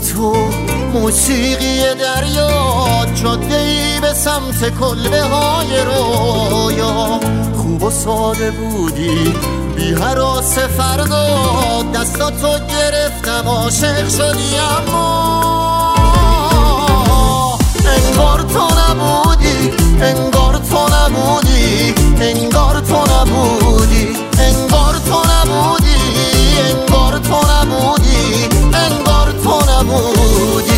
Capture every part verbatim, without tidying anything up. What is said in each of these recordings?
تو موسیقی دریا، جاده‌ای به سمت کلبه های رویا. خوب و ساده بودی بی هراس فردا، دستاتو گرفتم عاشق شدی اما انگار تو نبودی، انگار تو نبودی، انگار تو نبودی، انگار تو نبودی، انگار تو نبودی، انگار تو نبودی.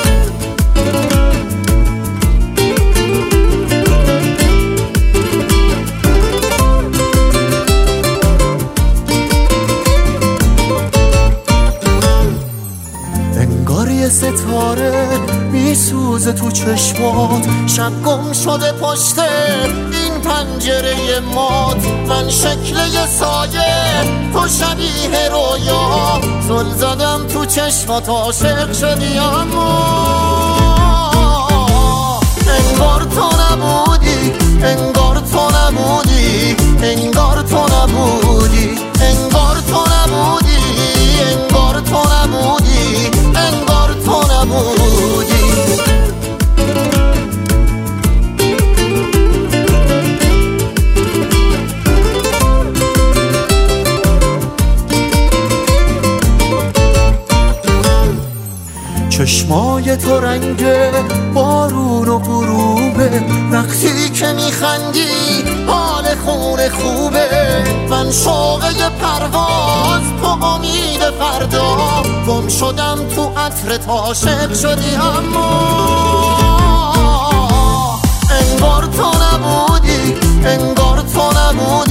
انگار یه ستاره میسوزه تو چشمات، شب گم شده پشت این پنجره مات. من شکل یه سایه، تو شبیه رویا، زل زدم تو چشمات عاشق شدی اما انگار تو نبودی، انگار تو نبودی، انگار تو نبودی، انگار تو نبودی، انگار تو نبودی، انگار تو نبودی. چشمای تو رنگ بارون و غروبه، وقتی که میخندی حال خونه خوبه. من شوقه پرواز، تو امید فردا، گم شدم تو عطرت عاشق شدی اما انگار تو نبودی، انگار تو نبودی،